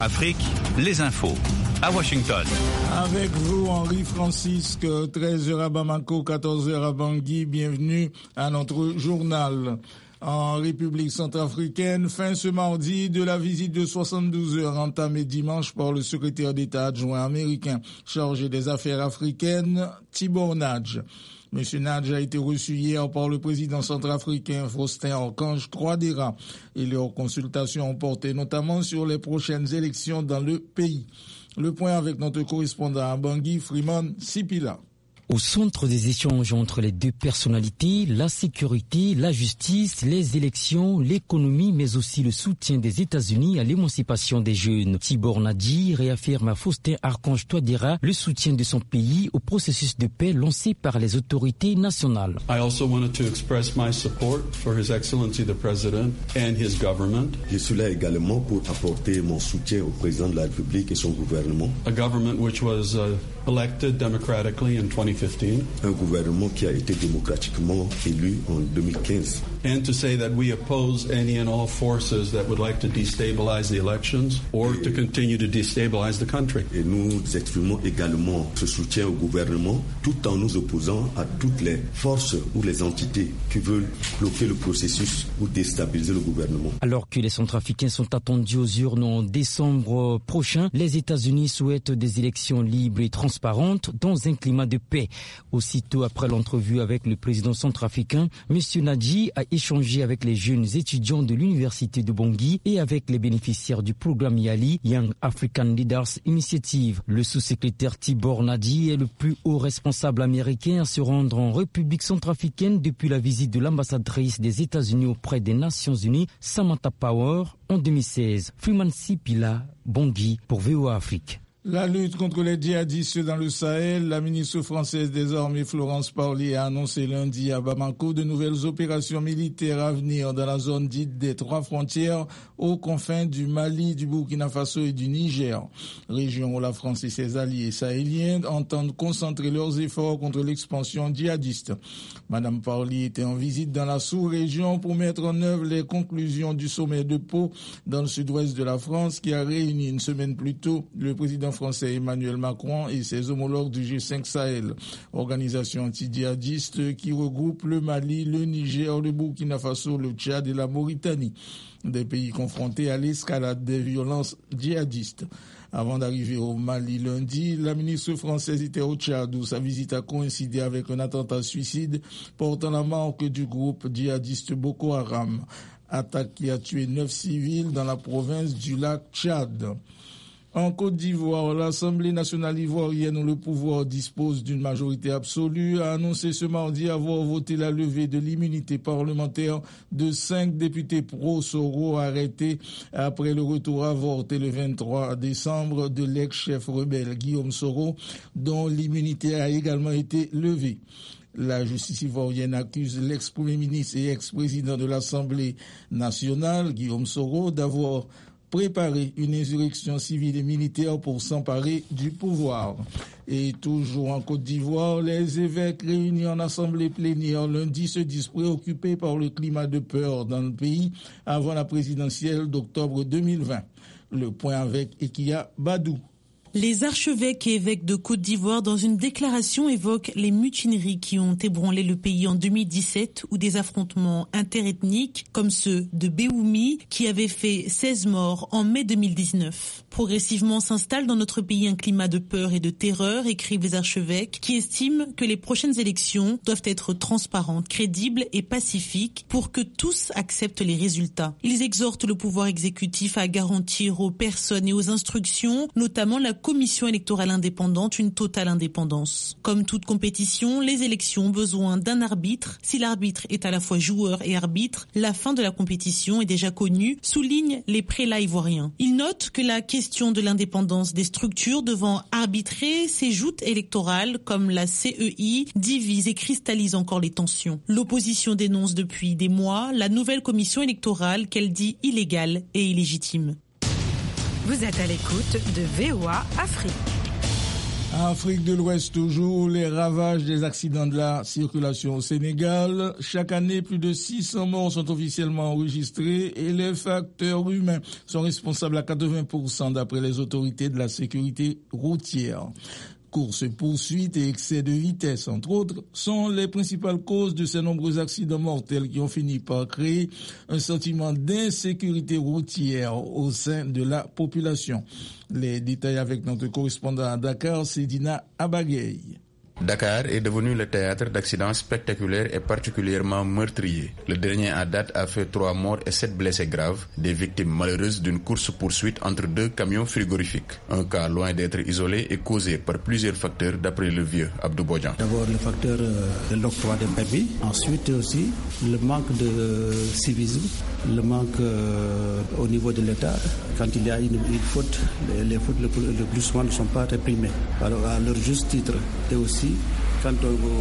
Afrique, les infos. À Washington. Avec vous, Henri Francisque, 13h à Bamako, 14h à Bangui. Bienvenue à notre journal. En République centrafricaine, fin ce mardi de la visite de 72 heures entamée dimanche par le secrétaire d'État adjoint américain chargé des affaires africaines, Tibor Nadj. Monsieur Nadj a été reçu hier par le président centrafricain Faustin Archange Touadéra et leurs consultations ont porté notamment sur les prochaines élections dans le pays. Le point avec notre correspondant à Bangui, Freeman Sipila. Au centre des échanges entre les deux personnalités, la sécurité, la justice, les élections, l'économie, mais aussi le soutien des États-Unis à l'émancipation des jeunes. Tibor Nadji réaffirme à Faustin Archange Touadéra le soutien de son pays au processus de paix lancé par les autorités nationales. I also wanted to express my support for His Excellency the President and his government. Je suis là également pour apporter mon soutien au président de la République et son gouvernement. A government which was elected democratically in 2015. Un gouvernement qui a été démocratiquement élu en 2015. And to say that we oppose any and all forces that would like to destabilize the elections or to continue to destabilize the country. Et nous exprimons également ce soutien au gouvernement tout en nous opposant à toutes les forces ou les entités qui veulent bloquer le processus ou déstabiliser le gouvernement. Alors que les Centrafricains sont attendus aux urnes en décembre prochain, les États-Unis souhaitent des élections libres et transparentes dans un climat de paix. Aussitôt après l'entrevue avec le président centrafricain, M. Nadji a échangé avec les jeunes étudiants de l'université de Bangui et avec les bénéficiaires du programme YALI, Young African Leaders Initiative. Le sous-secrétaire Tibor Nadji est le plus haut responsable américain à se rendre en République centrafricaine depuis la visite de l'ambassadrice des États-Unis auprès des Nations Unies, Samantha Power, en 2016. Freeman Sipila, Bangui pour VOA Afrique. La lutte contre les djihadistes dans le Sahel, la ministre française des Armées Florence Parly a annoncé lundi à Bamako de nouvelles opérations militaires à venir dans la zone dite des trois frontières aux confins du Mali, du Burkina Faso et du Niger. Région où la France et ses alliés sahéliens entendent concentrer leurs efforts contre l'expansion djihadiste. Madame Parly était en visite dans la sous-région pour mettre en œuvre les conclusions du sommet de Pau dans le sud-ouest de la France qui a réuni une semaine plus tôt le président français Emmanuel Macron et ses homologues du G5 Sahel, organisation anti-djihadiste qui regroupe le Mali, le Niger, le Burkina Faso, le Tchad et la Mauritanie, des pays confrontés à l'escalade des violences djihadistes. Avant d'arriver au Mali lundi, la ministre française était au Tchad où sa visite a coïncidé avec un attentat suicide portant la marque du groupe djihadiste Boko Haram. Attaque qui a tué 9 civils dans la province du lac Tchad. En Côte d'Ivoire, l'Assemblée nationale ivoirienne où le pouvoir dispose d'une majorité absolue a annoncé ce mardi avoir voté la levée de l'immunité parlementaire de 5 députés pro-Soro arrêtés après le retour avorté le 23 décembre de l'ex-chef rebelle Guillaume Soro, dont l'immunité a également été levée. La justice ivoirienne accuse l'ex-premier ministre et ex-président de l'Assemblée nationale, Guillaume Soro, d'avoir préparer une insurrection civile et militaire pour s'emparer du pouvoir. Et toujours en Côte d'Ivoire, les évêques réunis en assemblée plénière lundi se disent préoccupés par le climat de peur dans le pays avant la présidentielle d'octobre 2020. Le point avec Ekia Badou. Les archevêques et évêques de Côte d'Ivoire, dans une déclaration, évoquent les mutineries qui ont ébranlé le pays en 2017 ou des affrontements interethniques comme ceux de Béoumi qui avaient fait 16 morts en mai 2019. Progressivement s'installe dans notre pays un climat de peur et de terreur, écrivent les archevêques, qui estiment que les prochaines élections doivent être transparentes, crédibles et pacifiques pour que tous acceptent les résultats. Ils exhortent le pouvoir exécutif à garantir aux personnes et aux instructions, notamment la commission électorale indépendante, une totale indépendance. Comme toute compétition, les élections ont besoin d'un arbitre. Si l'arbitre est à la fois joueur et arbitre, la fin de la compétition est déjà connue, soulignent les prélats ivoiriens. Ils notent que la question de l'indépendance des structures devant arbitrer ces joutes électorales comme la CEI divise et cristallise encore les tensions. L'opposition dénonce depuis des mois la nouvelle commission électorale qu'elle dit illégale et illégitime. Vous êtes à l'écoute de VOA Afrique. Afrique de l'Ouest toujours, les ravages des accidents de la circulation au Sénégal. Chaque année, plus de 600 morts sont officiellement enregistrés et les facteurs humains sont responsables à 80% d'après les autorités de la sécurité routière. Courses, poursuites et excès de vitesse, entre autres, sont les principales causes de ces nombreux accidents mortels qui ont fini par créer un sentiment d'insécurité routière au sein de la population. Les détails avec notre correspondant à Dakar, Sedina Abagay. Dakar est devenu le théâtre d'accidents spectaculaires et particulièrement meurtriers. Le dernier à date a fait 3 morts et 7 blessés graves, des victimes malheureuses d'une course-poursuite entre 2 camions frigorifiques. Un cas loin d'être isolé est causé par plusieurs facteurs d'après le vieux Abdou Bodjan. D'abord le facteur de l'octroi des permis, ensuite aussi le manque de civisme, le manque au niveau de l'État. Quand il y a une faute, les fautes le plus souvent ne sont pas réprimées. Alors à leur juste titre et aussi quand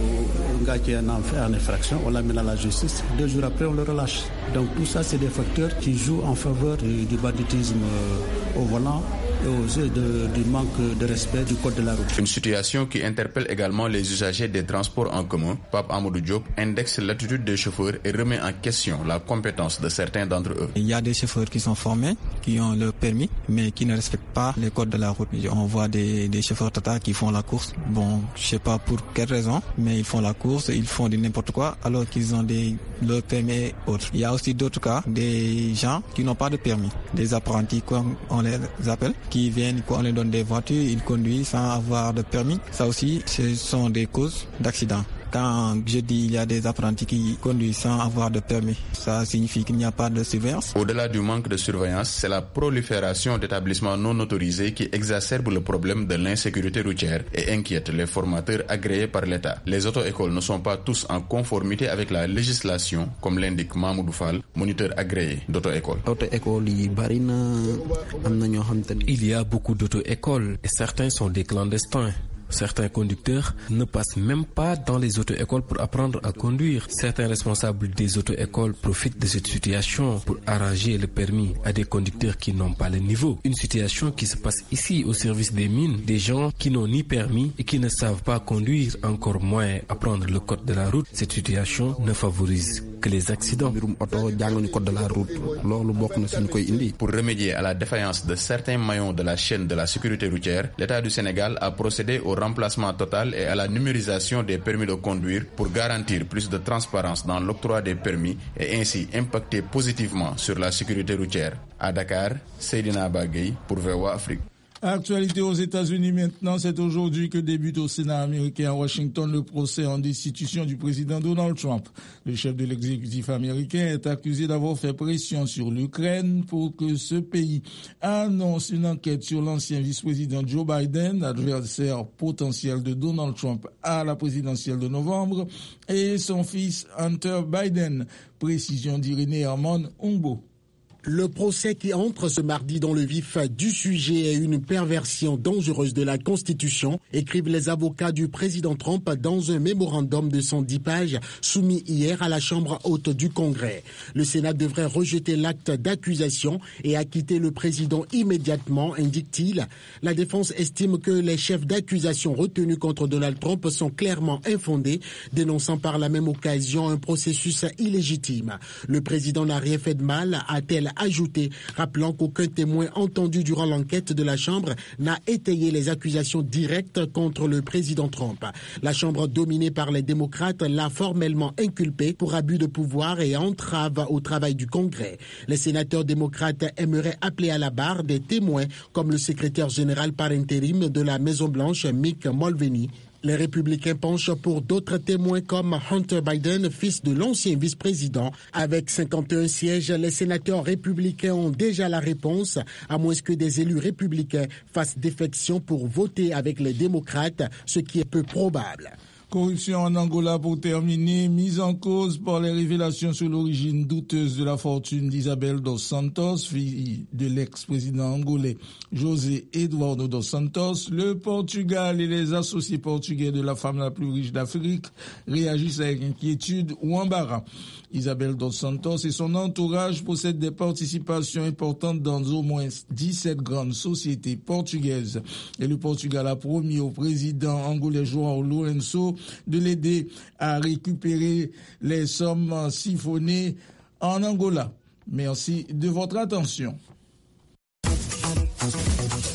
un gars qui en fait en infraction, on l'amène à la justice. 2 jours après, on le relâche. Donc tout ça, c'est des facteurs qui jouent en faveur du banditisme au volant et aussi du manque de respect du code de la route. Une situation qui interpelle également les usagers des transports en commun. Pape Amadou Diop indexe l'attitude des chauffeurs et remet en question la compétence de certains d'entre eux. Il y a des chauffeurs qui sont formés, qui ont le permis, mais qui ne respectent pas les codes de la route. On voit des chauffeurs Tata qui font la course. Bon, je sais pas pour quelle raison, mais ils font la course, ils font du n'importe quoi alors qu'ils ont le permis et autres. Il y a aussi d'autres cas, des gens qui n'ont pas de permis, des apprentis comme on les appelle, qui viennent, on les donne des voitures, ils conduisent sans avoir de permis. Ça aussi, ce sont des causes d'accidents. Quand je dis il y a des apprentis qui conduisent sans avoir de permis, ça signifie qu'il n'y a pas de surveillance. Au-delà du manque de surveillance, c'est la prolifération d'établissements non autorisés qui exacerbe le problème de l'insécurité routière et inquiète les formateurs agréés par l'État. Les auto-écoles ne sont pas tous en conformité avec la législation, comme l'indique Mamoudou Fall, moniteur agréé d'auto-école. Il y a beaucoup d'auto-écoles et certains sont des clandestins. Certains conducteurs ne passent même pas dans les auto-écoles pour apprendre à conduire. Certains responsables des auto-écoles profitent de cette situation pour arranger le permis à des conducteurs qui n'ont pas le niveau. Une situation qui se passe ici au service des mines, des gens qui n'ont ni permis et qui ne savent pas conduire, encore moins apprendre le code de la route. Cette situation ne favorise que les accidents. Pour remédier à la défaillance de certains maillons de la chaîne de la sécurité routière, l'État du Sénégal a procédé au remplacement total et à la numérisation des permis de conduire pour garantir plus de transparence dans l'octroi des permis et ainsi impacter positivement sur la sécurité routière. À Dakar, Seydina Bagay pour VOA Afrique. Actualité aux États-Unis maintenant, c'est aujourd'hui que débute au Sénat américain à Washington le procès en destitution du président Donald Trump. Le chef de l'exécutif américain est accusé d'avoir fait pression sur l'Ukraine pour que ce pays annonce une enquête sur l'ancien vice-président Joe Biden, adversaire potentiel de Donald Trump à la présidentielle de novembre, et son fils Hunter Biden. Précision d'Irénée Herman Ongbo. Le procès qui entre ce mardi dans le vif du sujet est une perversion dangereuse de la Constitution, écrivent les avocats du président Trump dans un mémorandum de 110 pages soumis hier à la Chambre haute du Congrès. Le Sénat devrait rejeter l'acte d'accusation et acquitter le président immédiatement, indique-t-il. La défense estime que les chefs d'accusation retenus contre Donald Trump sont clairement infondés, dénonçant par la même occasion un processus illégitime. Le président n'a rien fait de mal, a-t-elle ajouté, rappelant qu'aucun témoin entendu durant l'enquête de la Chambre n'a étayé les accusations directes contre le président Trump. La Chambre dominée par les démocrates l'a formellement inculpé pour abus de pouvoir et entrave au travail du Congrès. Les sénateurs démocrates aimeraient appeler à la barre des témoins comme le secrétaire général par intérim de la Maison-Blanche, Mick Mulvaney. Les républicains penchent pour d'autres témoins comme Hunter Biden, fils de l'ancien vice-président. Avec 51 sièges, les sénateurs républicains ont déjà la réponse, à moins que des élus républicains fassent défection pour voter avec les démocrates, ce qui est peu probable. Corruption en Angola pour terminer, mise en cause par les révélations sur l'origine douteuse de la fortune d'Isabel dos Santos, fille de l'ex-président angolais José Eduardo dos Santos. Le Portugal et les associés portugais de la femme la plus riche d'Afrique réagissent avec inquiétude ou embarras. Isabel dos Santos et son entourage possèdent des participations importantes dans au moins 17 grandes sociétés portugaises. Et le Portugal a promis au président angolais João Lourenço de l'aider à récupérer les sommes siphonnées en Angola. Merci de votre attention.